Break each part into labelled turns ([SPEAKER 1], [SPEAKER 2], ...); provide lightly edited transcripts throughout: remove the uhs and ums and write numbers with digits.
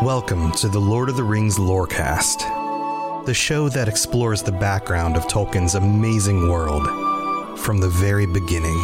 [SPEAKER 1] Welcome to the Lord of the Rings Lorecast, the show that explores the background of Tolkien's amazing world from the very beginning.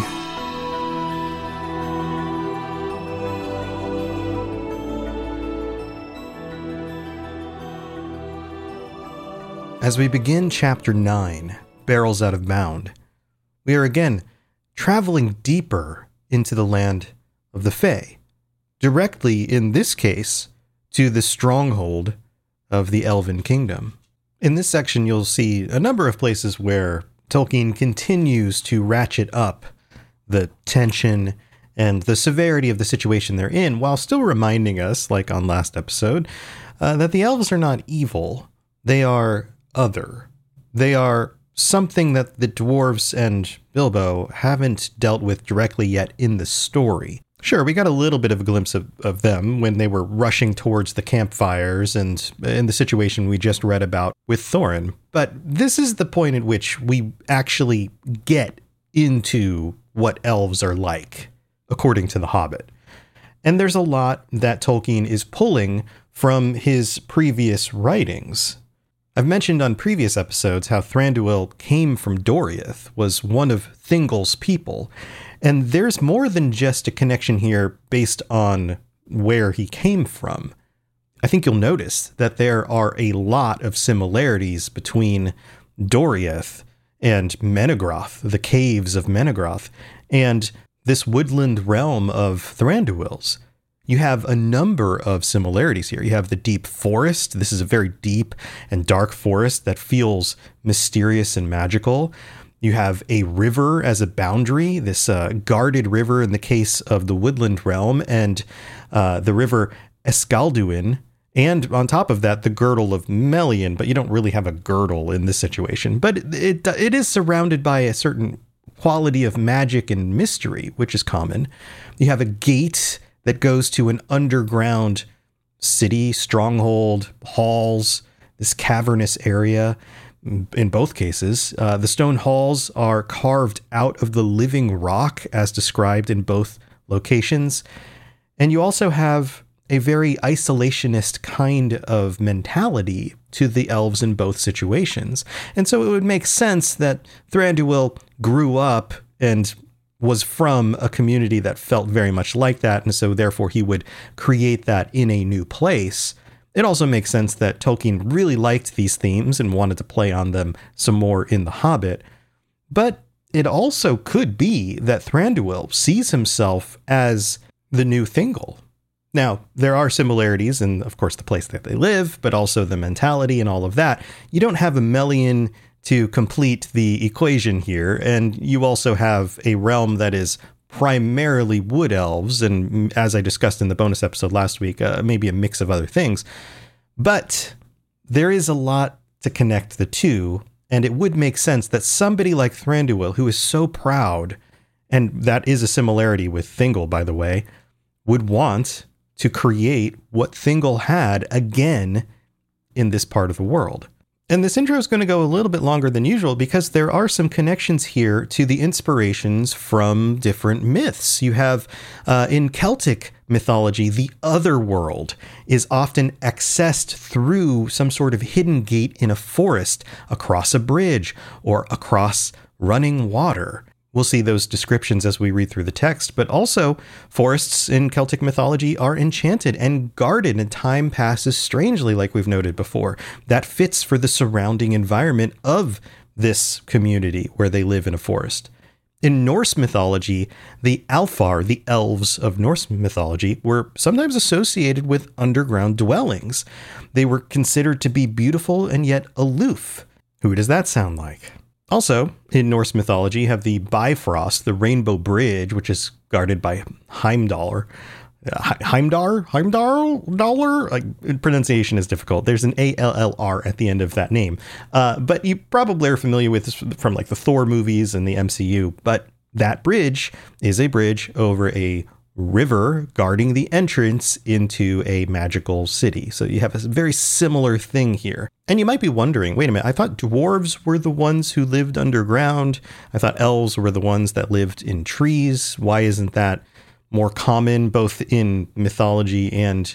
[SPEAKER 1] As we begin Chapter 9, Barrels Out of Bound, we are again traveling deeper into the land of the Fae, directly, in this case, to the stronghold of the Elven Kingdom. In this section, you'll see a number of places where Tolkien continues to ratchet up the tension and the severity of the situation they're in, while still reminding us, like on last episode, that the elves are not evil. They are other. They are something that the dwarves and Bilbo haven't dealt with directly yet in the story. Sure, we got a little bit of a glimpse of them when they were rushing towards the campfires and in the situation we just read about with Thorin. But this is the point at which we actually get into what elves are like, according to The Hobbit. And there's a lot that Tolkien is pulling from his previous writings. I've mentioned on previous episodes how Thranduil came from Doriath, was one of Thingol's people. And there's more than just a connection here based on where he came from. I think you'll notice that there are a lot of similarities between Doriath and Menegroth, the caves of Menegroth, and this woodland realm of Thranduil's. You have a number of similarities here. You have the deep forest. This is a very deep and dark forest that feels mysterious and magical. You have a river as a boundary, this guarded river in the case of the Woodland Realm, and the river Escalduin, and on top of that, the girdle of Melian, but you don't really have a girdle in this situation. But it is surrounded by a certain quality of magic and mystery, which is common. You have a gate that goes to an underground city, stronghold, halls, this cavernous area. In both cases, the stone halls are carved out of the living rock as described in both locations. And you also have a very isolationist kind of mentality to the elves in both situations. And so it would make sense that Thranduil grew up and was from a community that felt very much like that. And so therefore he would create that in a new place. It also makes sense that Tolkien really liked these themes and wanted to play on them some more in The Hobbit. But it also could be that Thranduil sees himself as the new Thingol. Now, there are similarities in, of course, the place that they live, but also the mentality and all of that. You don't have a Melian to complete the equation here, and you also have a realm that is primarily wood elves, and as I discussed in the bonus episode last week, maybe a mix of other things. But there is a lot to connect the two, and it would make sense that somebody like Thranduil, who is so proud, and that is a similarity with Thingol, by the way, would want to create what Thingol had again in this part of the world. And this intro is going to go a little bit longer than usual because there are some connections here to the inspirations from different myths. You have, in Celtic mythology, the other world is often accessed through some sort of hidden gate in a forest, across a bridge, or across running water. We'll see those descriptions as we read through the text, but also forests in Celtic mythology are enchanted and guarded, and time passes strangely, like we've noted before. That fits for the surrounding environment of this community where they live in a forest. In Norse mythology, the Alfar, the elves of Norse mythology, were sometimes associated with underground dwellings. They were considered to be beautiful and yet aloof. Who does that sound like? Also, in Norse mythology, you have the Bifrost, the Rainbow Bridge, which is guarded by Heimdall. Heimdall? Like, pronunciation is difficult. There's an ALLR at the end of that name. But you probably are familiar with this from like the Thor movies and the MCU. But that bridge is a bridge over a river guarding the entrance into a magical city. So you have a very similar thing here. And you might be wondering, wait a minute, I thought dwarves were the ones who lived underground. I thought elves were the ones that lived in trees. Why isn't that more common both in mythology and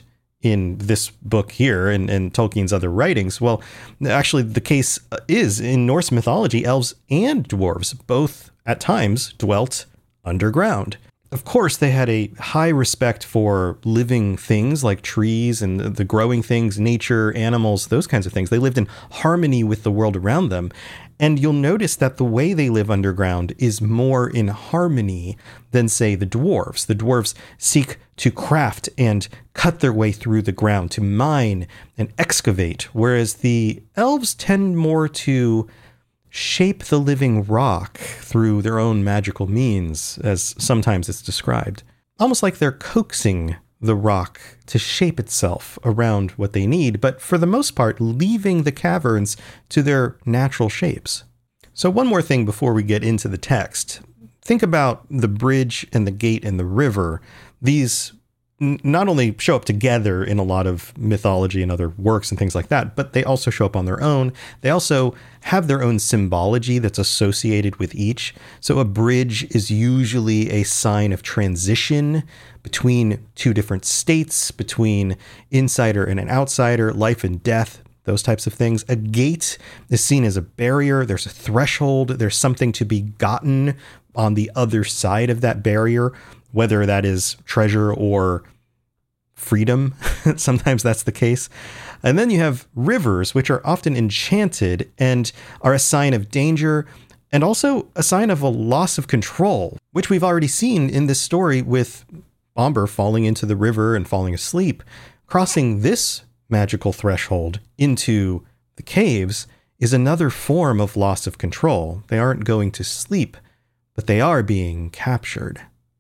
[SPEAKER 1] in this book here and Tolkien's other writings? Well, actually, the case is in Norse mythology, elves and dwarves both at times dwelt underground. Of course, they had a high respect for living things like trees and the growing things, nature, animals, those kinds of things. They lived in harmony with the world around them. And you'll notice that the way they live underground is more in harmony than, say, the dwarves. The dwarves seek to craft and cut their way through the ground, to mine and excavate, whereas the elves tend more to shape the living rock through their own magical means, as sometimes it's described. Almost like they're coaxing the rock to shape itself around what they need, but for the most part, leaving the caverns to their natural shapes. So one more thing before we get into the text. Think about the bridge and the gate and the river. These not only show up together in a lot of mythology and other works and things like that, but they also show up on their own. They also have their own symbology that's associated with each. So a bridge is usually a sign of transition between two different states, between insider and an outsider, life and death, those types of things. A gate is seen as a barrier. There's a threshold. There's something to be gotten on the other side of that barrier, whether that is treasure or freedom. Sometimes that's the case. And then you have rivers, which are often enchanted and are a sign of danger and also a sign of a loss of control, which we've already seen in this story with Bombur falling into the river and falling asleep. Crossing this magical threshold into the caves is another form of loss of control. They aren't going to sleep, but they are being captured.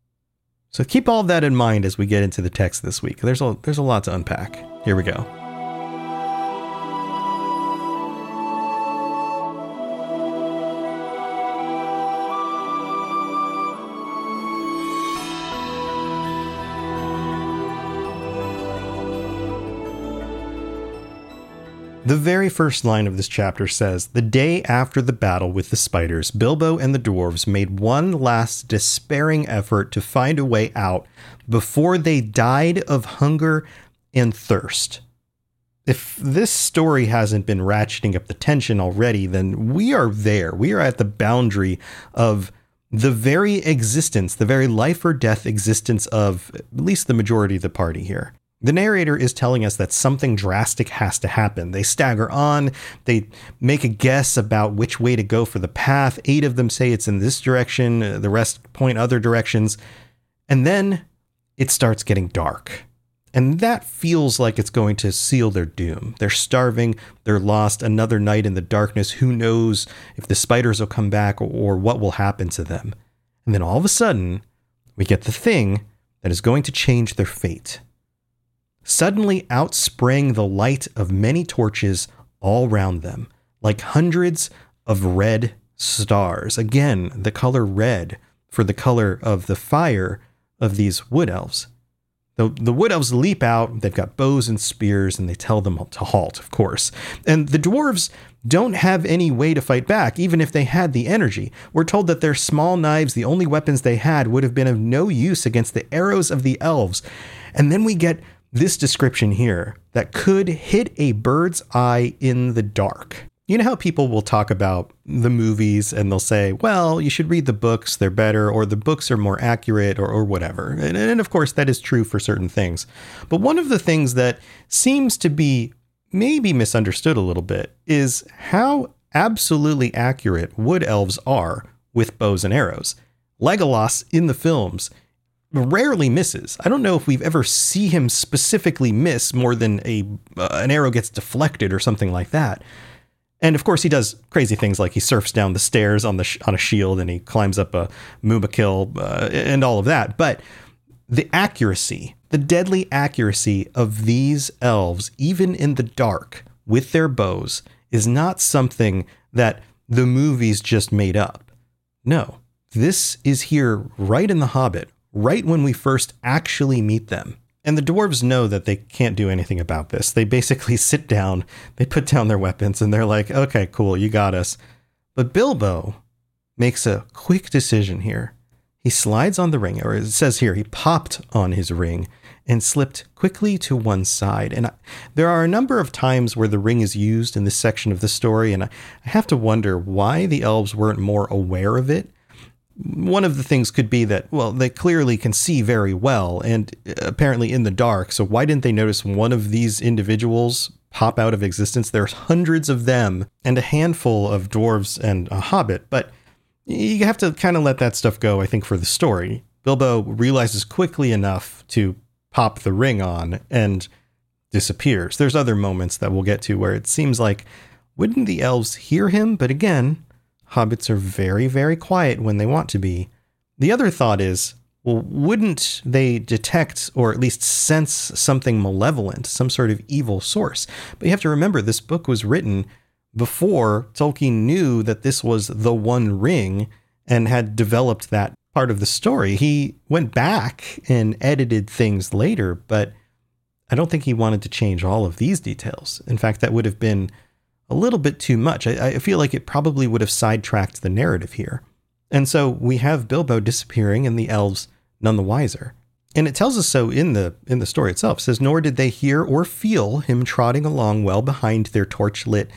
[SPEAKER 1] So keep all of that in mind as we get into the text this week. There's a lot to unpack. Here we go. The very first line of this chapter says, "The day after the battle with the spiders, Bilbo and the dwarves made one last despairing effort to find a way out before they died of hunger and thirst." If this story hasn't been ratcheting up the tension already, then we are there. We are at the boundary of the very existence, the very life or death existence of at least the majority of the party here. The narrator is telling us that something drastic has to happen. They stagger on, they make a guess about which way to go for the path. 8 of them say it's in this direction, the rest point other directions. And then it starts getting dark. And that feels like it's going to seal their doom. They're starving, they're lost, another night in the darkness. Who knows if the spiders will come back or what will happen to them. And then all of a sudden, we get the thing that is going to change their fate. Suddenly out sprang the light of many torches all round them, like hundreds of red stars. Again, the color red for the color of the fire of these wood elves. The wood elves leap out, they've got bows and spears, and they tell them to halt, of course. And the dwarves don't have any way to fight back, even if they had the energy. We're told that their small knives, the only weapons they had, would have been of no use against the arrows of the elves. And then we get this description here that could hit a bird's eye in the dark. You know how people will talk about the movies and they'll say, well, you should read the books, they're better, or the books are more accurate, or whatever. And of course, that is true for certain things. But one of the things that seems to be maybe misunderstood a little bit is how absolutely accurate wood elves are with bows and arrows. Legolas in the films rarely misses. I don't know if we've ever see him specifically miss more than an arrow gets deflected or something like that. And of course, he does crazy things like he surfs down the stairs on a shield and he climbs up a Mumakil and all of that. But the accuracy, the deadly accuracy of these elves, even in the dark with their bows, is not something that the movies just made up. No, this is here right in The Hobbit, right when we first actually meet them. And the dwarves know that they can't do anything about this. They basically sit down, they put down their weapons, and they're like, okay, cool, you got us. But Bilbo makes a quick decision here. He slides on the ring, or it says here, he popped on his ring and slipped quickly to one side. And there are a number of times where the ring is used in this section of the story, and I have to wonder why the elves weren't more aware of it. One of the things could be that, well, they clearly can see very well and apparently in the dark. So why didn't they notice one of these individuals pop out of existence? There's hundreds of them and a handful of dwarves and a hobbit, but you have to kind of let that stuff go, I think, for the story. Bilbo realizes quickly enough to pop the ring on and disappears. There's other moments that we'll get to where it seems like, wouldn't the elves hear him? But again, hobbits are very, very quiet when they want to be. The other thought is, well, wouldn't they detect or at least sense something malevolent, some sort of evil source? But you have to remember, this book was written before Tolkien knew that this was the One Ring and had developed that part of the story. He went back and edited things later, but I don't think he wanted to change all of these details. In fact, that would have been a little bit too much. I feel like it probably would have sidetracked the narrative here. And so we have Bilbo disappearing and the elves none the wiser. And it tells us so in the story itself. It says, nor did they hear or feel him trotting along well behind their torchlight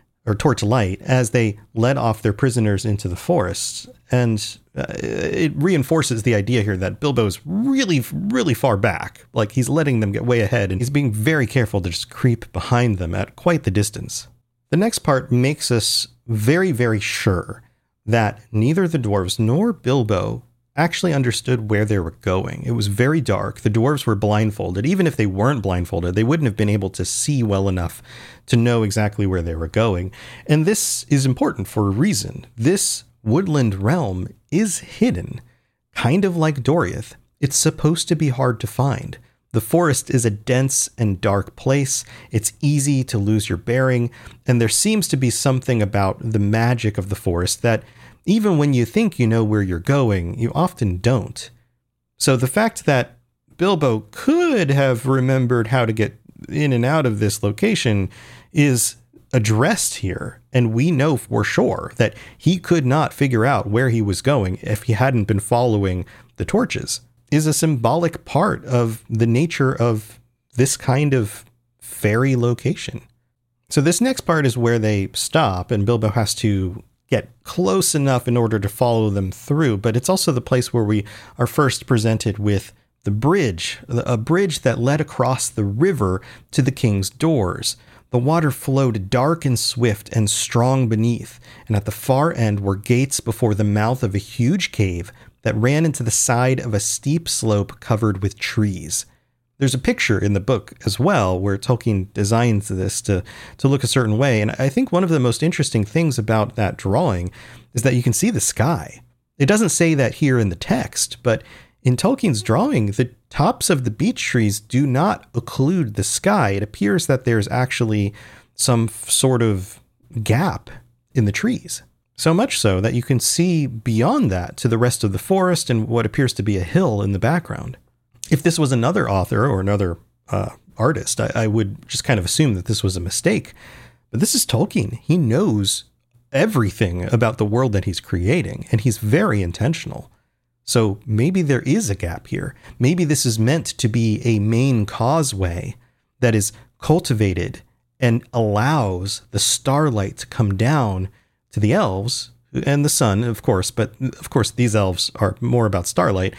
[SPEAKER 1] as they led off their prisoners into the forest. And it reinforces the idea here that Bilbo's really, really far back. Like, he's letting them get way ahead, and he's being very careful to just creep behind them at quite the distance. The next part makes us very, very sure that neither the dwarves nor Bilbo actually understood where they were going. It was very dark. The dwarves were blindfolded. Even if they weren't blindfolded, they wouldn't have been able to see well enough to know exactly where they were going. And this is important for a reason. This woodland realm is hidden, kind of like Doriath. It's supposed to be hard to find. The forest is a dense and dark place. It's easy to lose your bearing, and there seems to be something about the magic of the forest that even when you think you know where you're going, you often don't. So the fact that Bilbo could have remembered how to get in and out of this location is addressed here, and we know for sure that he could not figure out where he was going if he hadn't been following the torches, is a symbolic part of the nature of this kind of fairy location. So this next part is where they stop, and Bilbo has to get close enough in order to follow them through, but it's also the place where we are first presented with the bridge, a bridge that led across the river to the king's doors. The water flowed dark and swift and strong beneath, and at the far end were gates before the mouth of a huge cave that ran into the side of a steep slope covered with trees. There's a picture in the book as well where Tolkien designs this to look a certain way, and I think one of the most interesting things about that drawing is that you can see the sky. It doesn't say that here in the text, but in Tolkien's drawing, the tops of the beech trees do not occlude the sky. It appears that there's actually some sort of gap in the trees. So much so that you can see beyond that to the rest of the forest and what appears to be a hill in the background. If this was another author or another artist, I would just kind of assume that this was a mistake. But this is Tolkien. He knows everything about the world that he's creating, and he's very intentional. So maybe there is a gap here. Maybe this is meant to be a main causeway that is cultivated and allows the starlight to come down to the elves and the sun, of course, but of course these elves are more about starlight,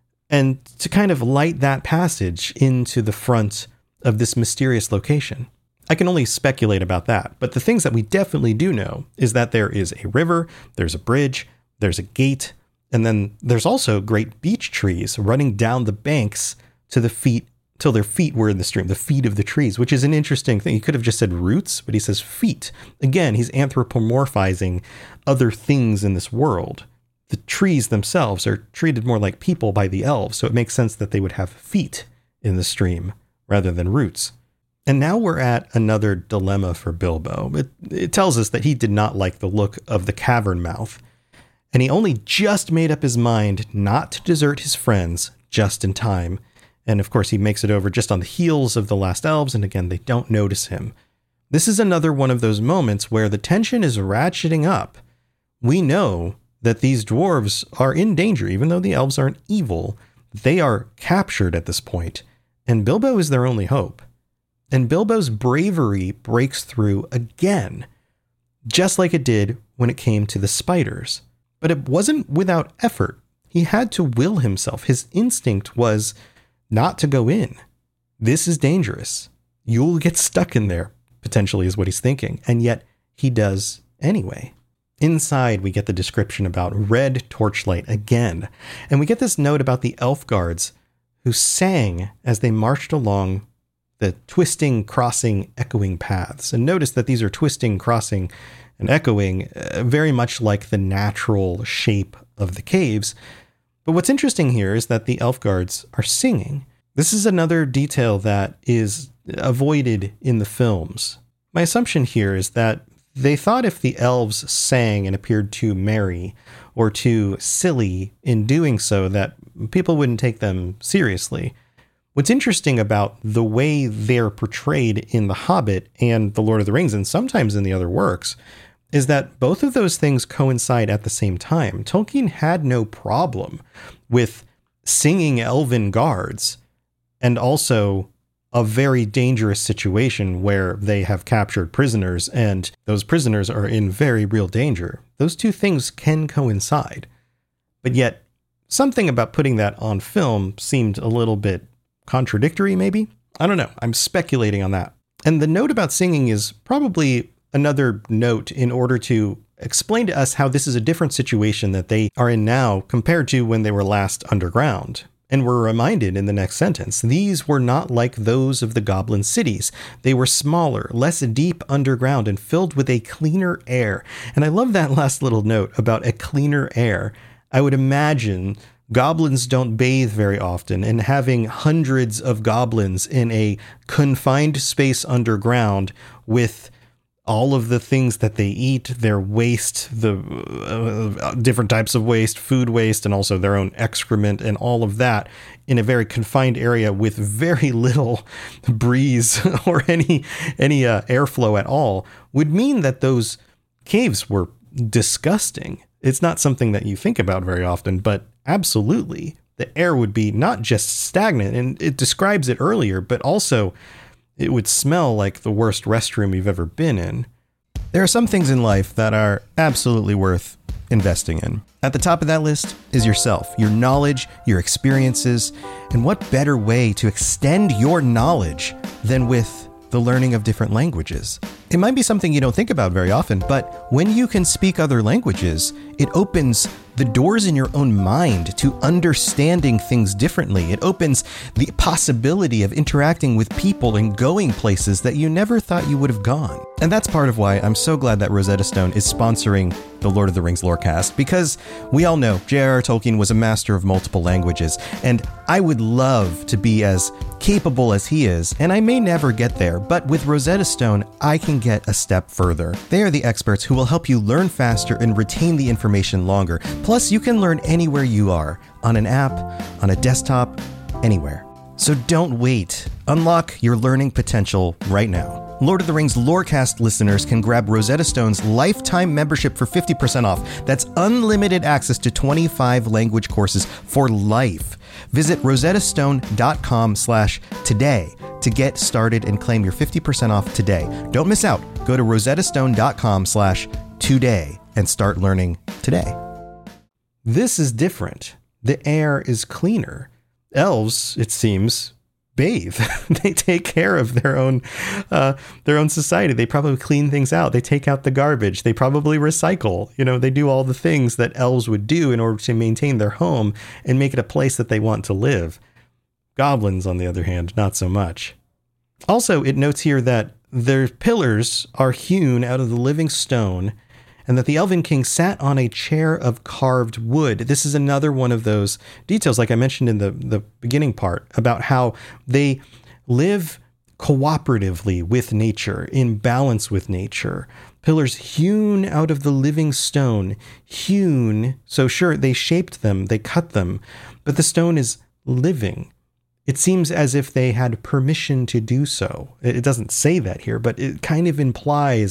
[SPEAKER 1] and to kind of light that passage into the front of this mysterious location. I can only speculate about that, but the things that we definitely do know is that there is a river, there's a bridge, there's a gate, and then there's also great beech trees running down the banks to the feet, till their feet were in the stream, the feet of the trees, which is an interesting thing. He could have just said roots, but he says feet. Again, he's anthropomorphizing other things in this world. The trees themselves are treated more like people by the elves, so it makes sense that they would have feet in the stream rather than roots. And now we're at another dilemma for Bilbo. It tells us that he did not like the look of the cavern mouth, and he only just made up his mind not to desert his friends just in time. And of course, he makes it over just on the heels of the last elves, and again, they don't notice him. This is another one of those moments where the tension is ratcheting up. We know that these dwarves are in danger, even though the elves aren't evil. They are captured at this point, and Bilbo is their only hope. And Bilbo's bravery breaks through again, just like it did when it came to the spiders. But it wasn't without effort. He had to will himself. His instinct was not to go in. This is dangerous. You'll get stuck in there, potentially, is what he's thinking. And yet he does anyway. Inside, we get the description about red torchlight again. And we get this note about the elf guards who sang as they marched along the twisting, crossing, echoing paths. And notice that these are twisting, crossing, and echoing, very much like the natural shape of the caves. But what's interesting here is that the elf guards are singing. This is another detail that is avoided in the films. My assumption here is that they thought if the elves sang and appeared too merry or too silly in doing so, that people wouldn't take them seriously. What's interesting about the way they're portrayed in The Hobbit and The Lord of the Rings, and sometimes in the other works, is that both of those things coincide at the same time. Tolkien had no problem with singing elven guards and also a very dangerous situation where they have captured prisoners and those prisoners are in very real danger. Those two things can coincide. But yet, something about putting that on film seemed a little bit contradictory, maybe? I don't know. I'm speculating on that. And the note about singing is probably another note in order to explain to us how this is a different situation that they are in now compared to when they were last underground. And we're reminded in the next sentence, these were not like those of the goblin cities. They were smaller, less deep underground, and filled with a cleaner air. And I love that last little note about a cleaner air. I would imagine goblins don't bathe very often, and having hundreds of goblins in a confined space underground with all of the things that they eat, their waste, the different types of waste, food waste, and also their own excrement and all of that in a very confined area with very little breeze or any airflow at all would mean that those caves were disgusting. It's not something that you think about very often, but absolutely the air would be not just stagnant, and it describes it earlier, but also it would smell like the worst restroom you've ever been in. There are some things in life that are absolutely worth investing in. At the top of that list is yourself, your knowledge, your experiences, and what better way to extend your knowledge than with the learning of different languages. It might be something you don't think about very often, but when you can speak other languages, it opens the doors in your own mind to understanding things differently. It opens the possibility of interacting with people and going places that you never thought you would have gone. And that's part of why I'm so glad that Rosetta Stone is sponsoring the Lord of the Rings Lorecast, because we all know J.R.R. Tolkien was a master of multiple languages, and I would love to be as capable as he is, and I may never get there, but with Rosetta Stone, I can get a step further. They are the experts who will help you learn faster and retain the information longer. Plus, you can learn anywhere you are, on an app, on a desktop, anywhere. So don't wait. Unlock your learning potential right now. Lord of the Rings Lorecast listeners can grab Rosetta Stone's lifetime membership for 50% off. That's unlimited access to 25 language courses for life. Visit rosettastone.com/today to get started and claim your 50% off today. Don't miss out. Go to rosettastone.com/today and start learning today. This is different. The air is cleaner. Elves, it seems, bathe. They take care of their own society. They probably clean things out. They take out the garbage. They probably recycle. They do all the things that elves would do in order to maintain their home and make it a place that they want to live. Goblins, on the other hand, not so much. Also, it notes here that their pillars are hewn out of the living stone, and that the Elven King sat on a chair of carved wood. This is another one of those details, like I mentioned in the beginning part, about how they live cooperatively with nature, in balance with nature. Pillars hewn out of the living stone. Hewn, so sure, they shaped them, they cut them, but the stone is living. It seems as if they had permission to do so. It doesn't say that here, but it kind of implies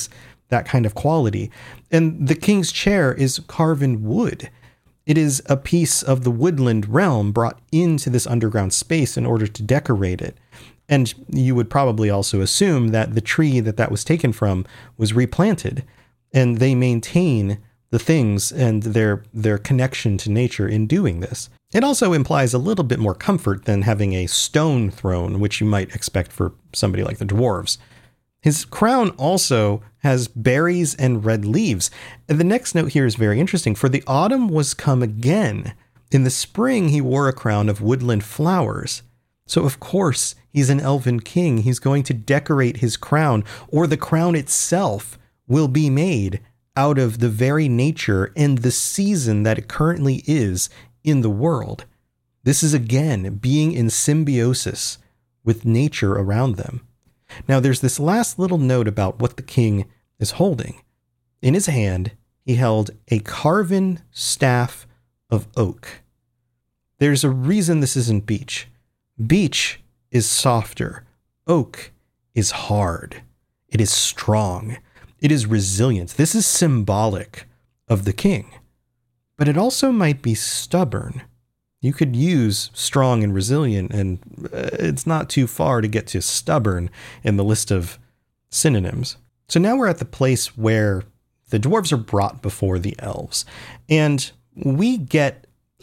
[SPEAKER 1] that kind of quality. And the king's chair is carven wood. It is a piece of the woodland realm brought into this underground space in order to decorate it. And you would probably also assume that the tree that was taken from was replanted, and they maintain the things and their connection to nature in doing this. It also implies a little bit more comfort than having a stone throne, which you might expect for somebody like the dwarves. His crown also has berries and red leaves. And the next note here is very interesting. For the autumn was come again. In the spring, he wore a crown of woodland flowers. So, of course, he's an elven king. He's going to decorate his crown, or the crown itself will be made out of the very nature and the season that it currently is in the world. This is, again, being in symbiosis with nature around them. Now, there's this last little note about what the king is holding. In his hand, he held a carven staff of oak. There's a reason this isn't beech. Beech is softer. Oak is hard. It is strong. It is resilient. This is symbolic of the king. But it also might be stubborn. You could use strong and resilient, and it's not too far to get to stubborn in the list of synonyms. So now we're at the place where the dwarves are brought before the elves, and we get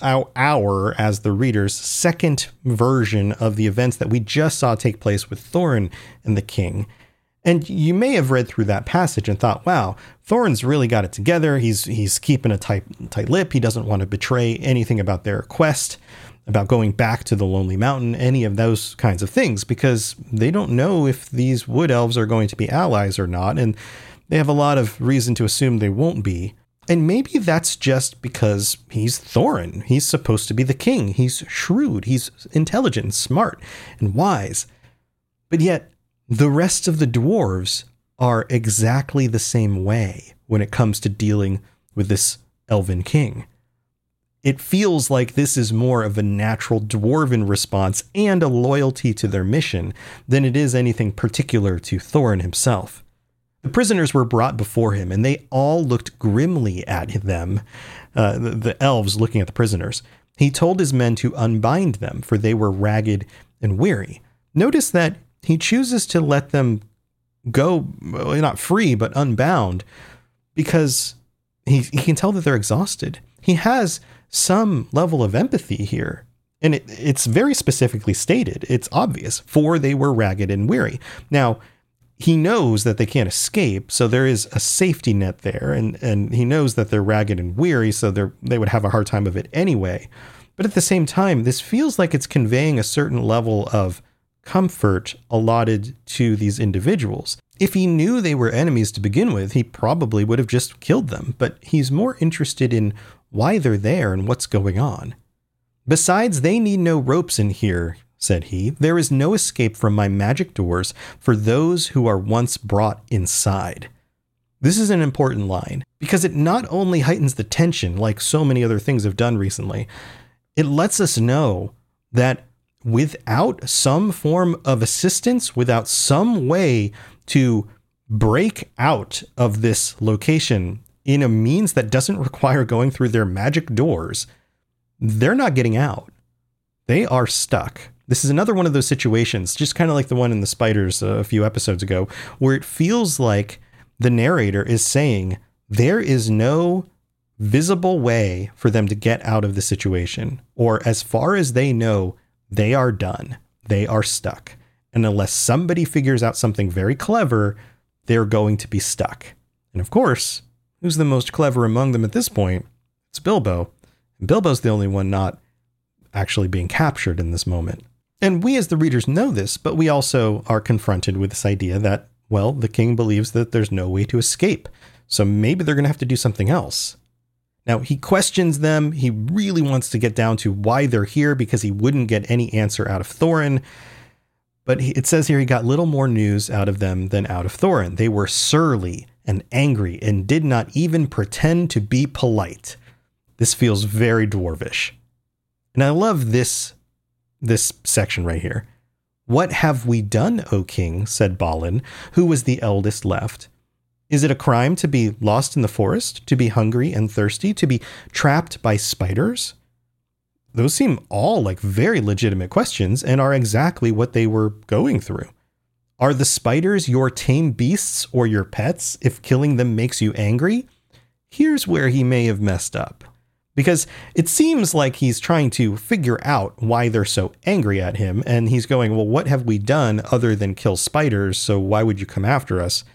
[SPEAKER 1] our, as the readers, second version of the events that we just saw take place with Thorin and the king. And you may have read through that passage and thought, wow, Thorin's really got it together. He's keeping a tight lip. He doesn't want to betray anything about their quest, about going back to the Lonely Mountain, any of those kinds of things, because they don't know if these wood elves are going to be allies or not. And they have a lot of reason to assume they won't be. And maybe that's just because he's Thorin. He's supposed to be the king. He's shrewd. He's intelligent and smart and wise. But yet, the rest of the dwarves are exactly the same way when it comes to dealing with this elven king. It feels like this is more of a natural dwarven response and a loyalty to their mission than it is anything particular to Thorin himself. The prisoners were brought before him, and they all looked grimly at them, the elves looking at the prisoners. He told his men to unbind them, for they were ragged and weary. Notice that he chooses to let them go, well, not free, but unbound, because he can tell that they're exhausted. He has some level of empathy here, and it's very specifically stated. It's obvious, for they were ragged and weary. Now, he knows that they can't escape, so there is a safety net there, and he knows that they're ragged and weary, so they would have a hard time of it anyway. But at the same time, this feels like it's conveying a certain level of comfort allotted to these individuals. If he knew they were enemies to begin with, he probably would have just killed them, but he's more interested in why they're there and what's going on. Besides, they need no ropes in here, said he. There is no escape from my magic doors for those who are once brought inside. This is an important line because it not only heightens the tension like so many other things have done recently, it lets us know that without some form of assistance, without some way to break out of this location in a means that doesn't require going through their magic doors, they're not getting out. They are stuck. This is another one of those situations, just kind of like the one in the spiders a few episodes ago, where it feels like the narrator is saying there is no visible way for them to get out of the situation, or as far as they know, they are done. They are stuck. And unless somebody figures out something very clever, they're going to be stuck. And of course, who's the most clever among them at this point? It's Bilbo. And Bilbo's the only one not actually being captured in this moment. And we as the readers know this, but we also are confronted with this idea that, well, the king believes that there's no way to escape. So maybe they're going to have to do something else. Now, he questions them. He really wants to get down to why they're here because he wouldn't get any answer out of Thorin. But it says here he got little more news out of them than out of Thorin. They were surly and angry and did not even pretend to be polite. This feels very dwarvish. And I love this section right here. What have we done, O king, said Balin, who was the eldest left. Is it a crime to be lost in the forest, to be hungry and thirsty, to be trapped by spiders? Those seem all like very legitimate questions and are exactly what they were going through. Are the spiders your tame beasts or your pets if killing them makes you angry? Here's where he may have messed up. Because it seems like he's trying to figure out why they're so angry at him, and he's going, well, what have we done other than kill spiders, so why would you come after us?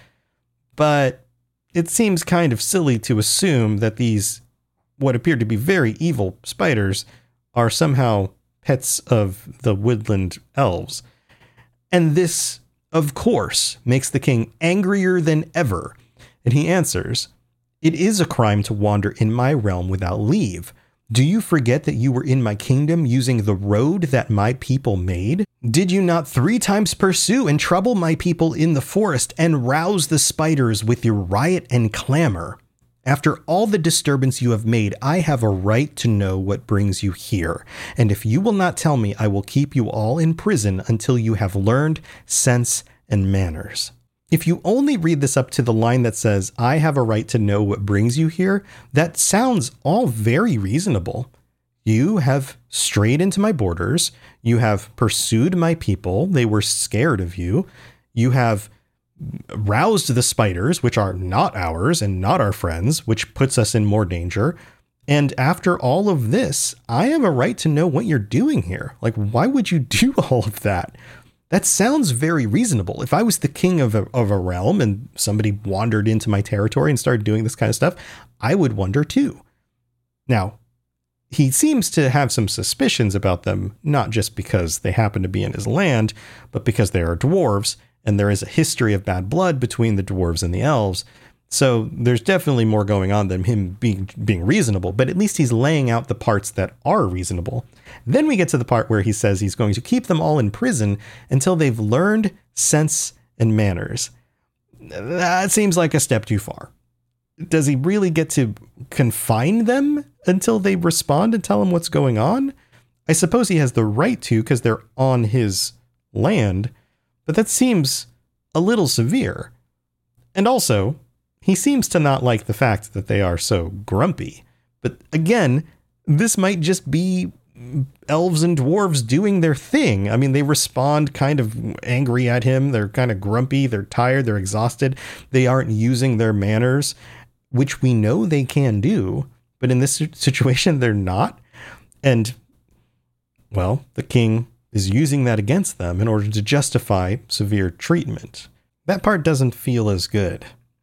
[SPEAKER 1] But it seems kind of silly to assume that these, what appear to be very evil spiders, are somehow pets of the woodland elves. And this, of course, makes the king angrier than ever, and he answers, "It is a crime to wander in my realm without leave. Do you forget that you were in my kingdom using the road that my people made? Did you not 3 times pursue and trouble my people in the forest and rouse the spiders with your riot and clamor? After all the disturbance you have made, I have a right to know what brings you here. And if you will not tell me, I will keep you all in prison until you have learned sense and manners." If you only read this up to the line that says, I have a right to know what brings you here, that sounds all very reasonable. You have strayed into my borders. You have pursued my people. They were scared of you. You have roused the spiders, which are not ours and not our friends, which puts us in more danger. And after all of this, I have a right to know what you're doing here. Like, why would you do all of that? That sounds very reasonable. If I was the king of a realm and somebody wandered into my territory and started doing this kind of stuff, I would wonder too. Now, he seems to have some suspicions about them, not just because they happen to be in his land, but because they are dwarves, and there is a history of bad blood between the dwarves and the elves. So there's definitely more going on than him being reasonable, but at least he's laying out the parts that are reasonable. Then we get to the part where he says he's going to keep them all in prison until they've learned sense and manners. That seems like a step too far. Does he really get to confine them until they respond and tell him what's going on? I suppose he has the right to because they're on his land, but that seems a little severe. And also, he seems to not like the fact that they are so grumpy. But again, this might just be elves and dwarves doing their thing. I mean, they respond kind of angry at him. They're kind of grumpy. They're tired. They're exhausted. They aren't using their manners, which we know they can do. But in this situation, they're not. And, well, the king is using that against them in order to justify severe treatment. That part doesn't feel as good.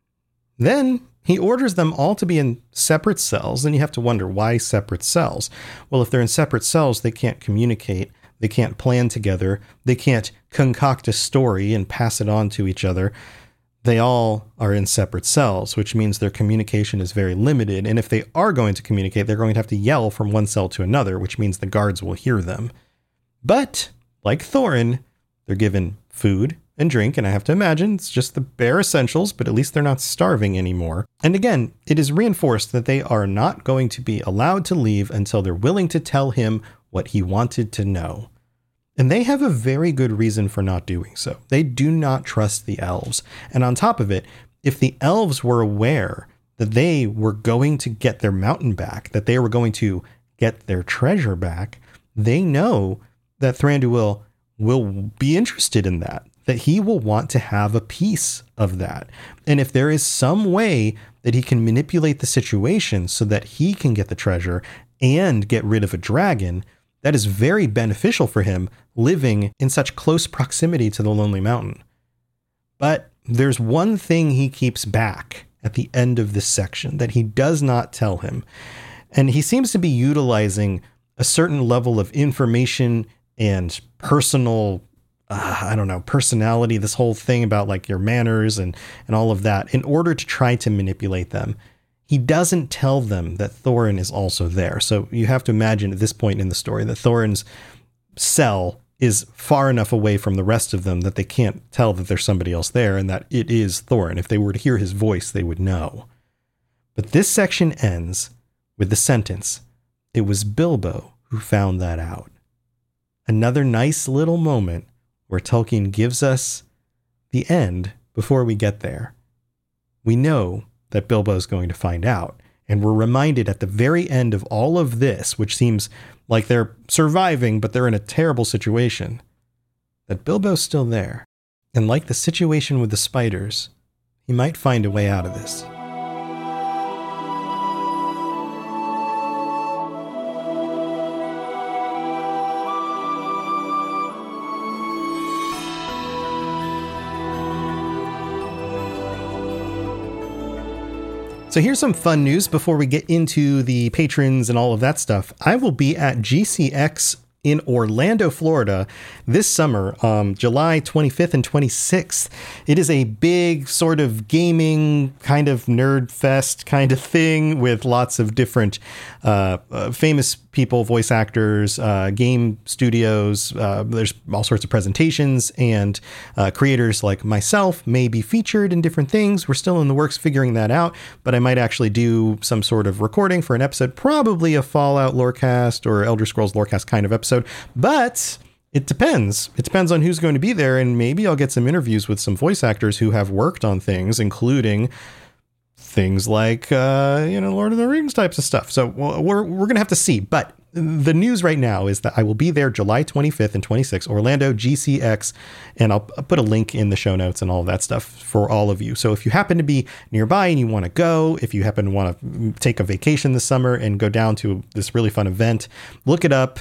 [SPEAKER 1] Then he orders them all to be in separate cells, and you have to wonder why separate cells. Well, if they're in separate cells, they can't communicate, they can't plan together, they can't concoct a story and pass it on to each other. They all are in separate cells, which means their communication is very limited, and if they are going to communicate, they're going to have to yell from one cell to another, which means the guards will hear them. But, like Thorin, they're given food and drink, and I have to imagine it's just the bare essentials, but at least they're not starving anymore. And again, it is reinforced that they are not going to be allowed to leave until they're willing to tell him what he wanted to know. And they have a very good reason for not doing so. They do not trust the elves. And on top of it, if the elves were aware that they were going to get their mountain back, that they were going to get their treasure back, they know that Thranduil will be interested in that he will want to have a piece of that. And if there is some way that he can manipulate the situation so that he can get the treasure and get rid of a dragon, that is very beneficial for him living in such close proximity to the Lonely Mountain. But there's one thing he keeps back at the end of this section that he does not tell him. And he seems to be utilizing a certain level of information and personal personality, this whole thing about like your manners and all of that in order to try to manipulate them. He doesn't tell them that Thorin is also there. So you have to imagine at this point in the story that Thorin's cell is far enough away from the rest of them that they can't tell that there's somebody else there and that it is Thorin. If they were to hear his voice, they would know. But this section ends with the sentence, "It was Bilbo who found that out." Another nice little moment where Tolkien gives us the end before we get there. We know that Bilbo's going to find out. And we're reminded at the very end of all of this, which seems like they're surviving, but they're in a terrible situation, that Bilbo's still there. And like the situation with the spiders, he might find a way out of this. So here's some fun news before we get into the patrons and all of that stuff. I will be at GCX in Orlando, Florida this summer, July 25th and 26th. It is a big sort of gaming kind of nerd fest kind of thing with lots of different famous people, voice actors, game studios. There's all sorts of presentations, and creators like myself may be featured in different things. We're still in the works figuring that out, but I might actually do some sort of recording for an episode, probably a Fallout Lorecast or Elder Scrolls Lorecast kind of episode. But it depends. It depends on who's going to be there, and maybe I'll get some interviews with some voice actors who have worked on things, including things like, Lord of the Rings types of stuff. So we're going to have to see. But the news right now is that I will be there July 25th and 26th, Orlando GCX, and I'll put a link in the show notes and all of that stuff for all of you. So if you happen to be nearby and you want to go, if you happen to want to take a vacation this summer and go down to this really fun event, look it up.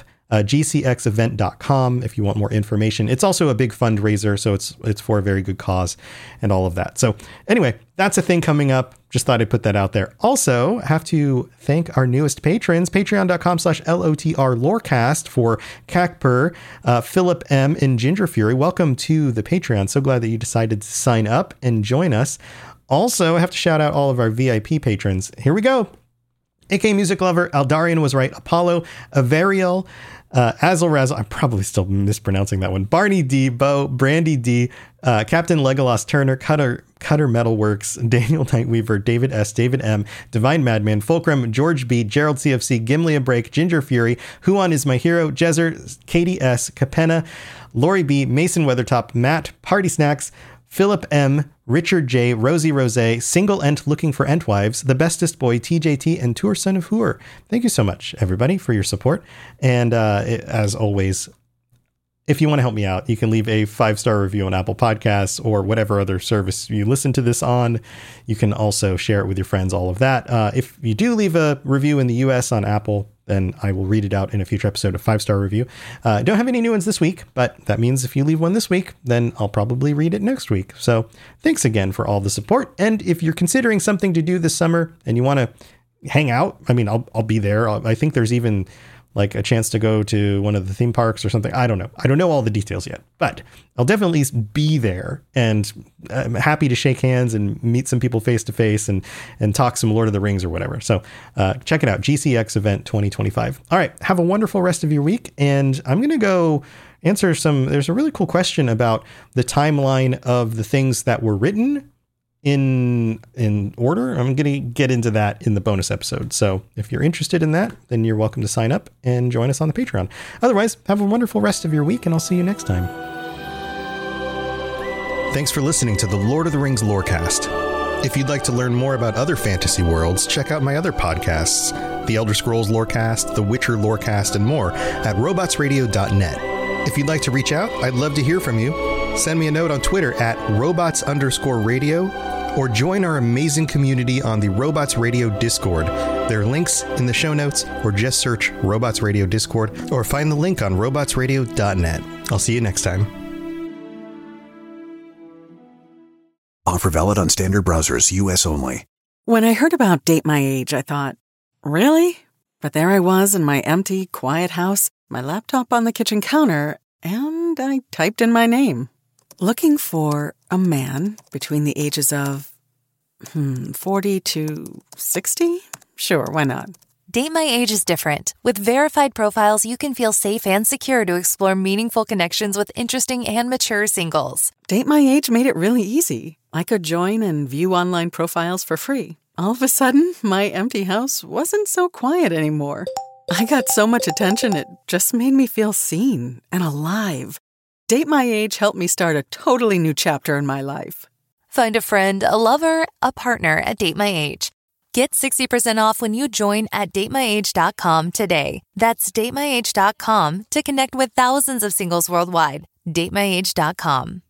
[SPEAKER 1] GCXevent.com if you want more information. It's also a big fundraiser, so it's for a very good cause and all of that. So anyway, that's a thing coming up. Just thought I'd put that out there. Also, have to thank our newest patrons, patreon.com/LOTR Lorecast for Cacper, Philip M, and Ginger Fury. Welcome to the Patreon. So glad that you decided to sign up and join us. Also, I have to shout out all of our VIP patrons. Here we go. AK Music Lover, Aldarian was right, Apollo, Avariel, Azel Razzle, I'm probably still mispronouncing that one, Barney D, Bo, Brandy D, Captain Legolas Turner, Cutter Metalworks, Daniel Nightweaver, David S, David M, Divine Madman, Fulcrum, George B, Gerald CFC, Gimli a Break, Ginger Fury, Huon is my hero, Jezer, Katie S, Capenna, Lori B, Mason Weathertop, Matt, Party Snacks, Philip M, Richard J, Rosie Rose, Single Ent Looking for Entwives, The Bestest Boy, TJT, and Tour Son of Hoor. Thank you so much, everybody, for your support. And as always, if you want to help me out, you can leave a 5-star review on Apple Podcasts or whatever other service you listen to this on. You can also share it with your friends, all of that. If you do leave a review in the US on Apple, then I will read it out in a future episode of 5-star review. Don't have any new ones this week, but that means if you leave one this week, then I'll probably read it next week. So thanks again for all the support. And if you're considering something to do this summer and you want to hang out, I mean, I'll be there. I think there's even like a chance to go to one of the theme parks or something. I don't know. I don't know all the details yet, but I'll definitely be there, and I'm happy to shake hands and meet some people face to face and talk some Lord of the Rings or whatever. So check it out. GCX Event 2025. All right. Have a wonderful rest of your week. And I'm going to go answer there's a really cool question about the timeline of the things that were written in order. I'm going to get into that in the bonus episode. So if you're interested in that, then you're welcome to sign up and join us on the Patreon. Otherwise, have a wonderful rest of your week, and I'll see you next time. Thanks for listening to the Lord of the Rings Lorecast. If you'd like to learn more about other fantasy worlds, check out my other podcasts, the Elder Scrolls Lorecast, the Witcher Lorecast, and more at robotsradio.net. If you'd like to reach out, I'd love to hear from you. Send me a note on Twitter at robots_radio, or join our amazing community on the Robots Radio Discord. There are links in the show notes, or just search Robots Radio Discord, or find the link on robotsradio.net. I'll see you next time.
[SPEAKER 2] Offer valid on standard browsers, US only.
[SPEAKER 3] When I heard about Date My Age, I thought, really? But there I was in my empty, quiet house, my laptop on the kitchen counter, and I typed in my name. Looking for a man between the ages of 40 to 60? Sure, why not?
[SPEAKER 4] Date My Age is different. With verified profiles, you can feel safe and secure to explore meaningful connections with interesting and mature singles.
[SPEAKER 3] Date My Age made it really easy. I could join and view online profiles for free. All of a sudden, my empty house wasn't so quiet anymore. I got so much attention, it just made me feel seen and alive. Date My Age helped me start a totally new chapter in my life.
[SPEAKER 4] Find a friend, a lover, a partner at Date My Age. Get 60% off when you join at datemyage.com today. That's datemyage.com to connect with thousands of singles worldwide. datemyage.com.